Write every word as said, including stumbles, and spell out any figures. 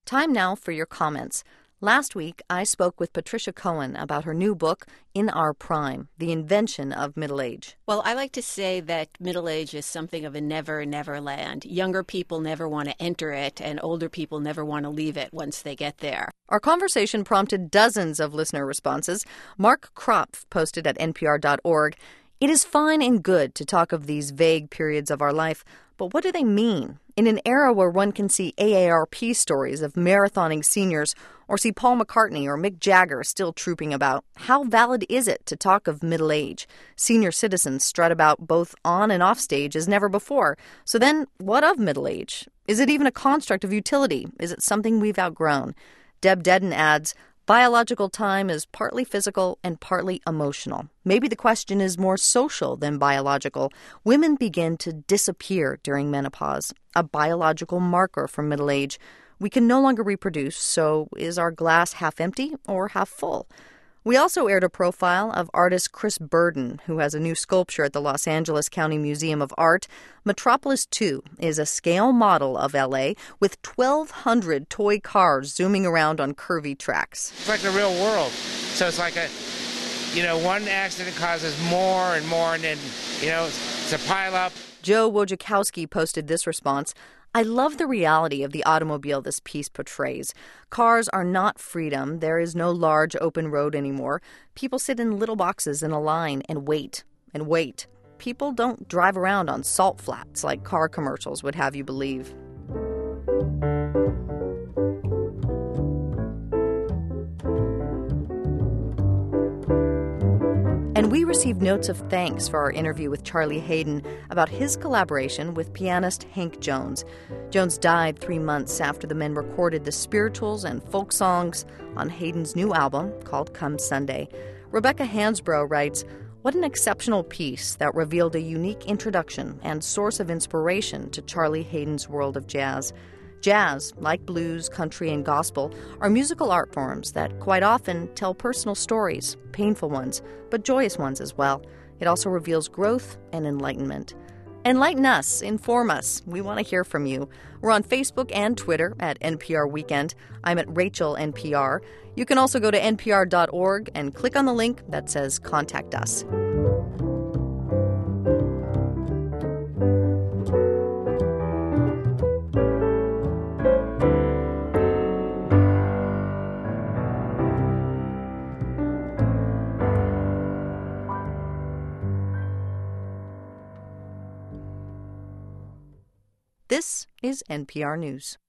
Time now for your comments. Last week, I spoke with Patricia Cohen about her new book, In Our Prime, The Invention of Middle Age. Well, I like to say that middle age is something of a never, never land. Younger people never want to enter it, and older people never want to leave it once they get there. Our conversation prompted dozens of listener responses. Mark Kropf posted at N P R dot org, "It is fine and good to talk of these vague periods of our life, but what do they mean? In an era where one can see A A R P stories of marathoning seniors or see Paul McCartney or Mick Jagger still trooping about, how valid is it to talk of middle age? Senior citizens strut about both on and off stage as never before. So then, what of middle age? Is it even a construct of utility? Is it something we've outgrown?" Deb Dedden adds, "Biological time is partly physical and partly emotional. Maybe the question is more social than biological. Women begin to disappear during menopause, a biological marker for middle age. We can no longer reproduce, so is our glass half empty or half full?" We also aired a profile of artist Chris Burden, who has a new sculpture at the Los Angeles County Museum of Art. Metropolis two is a scale model of L A with twelve hundred toy cars zooming around on curvy tracks. It's like the real world. So it's like a, you know, one accident causes more and more, and then, you know, it's a pile up. Joe Wojciechowski posted this response: "I love the reality of the automobile this piece portrays. Cars are not freedom. There is no large open road anymore. People sit in little boxes in a line and wait and wait. People don't drive around on salt flats like car commercials would have you believe." And we received notes of thanks for our interview with Charlie Haden about his collaboration with pianist Hank Jones. Jones died three months after the men recorded the spirituals and folk songs on Haden's new album called Come Sunday. Rebecca Hansbrough writes, "What an exceptional piece that revealed a unique introduction and source of inspiration to Charlie Haden's world of jazz." Jazz, like blues, country, and gospel, are musical art forms that quite often tell personal stories, painful ones, but joyous ones as well. It also reveals growth and enlightenment. Enlighten us, inform us. We want to hear from you. We're on Facebook and Twitter at N P R Weekend. I'm at Rachel N P R. You can also go to N P R dot org and click on the link that says Contact Us. This is N P R News.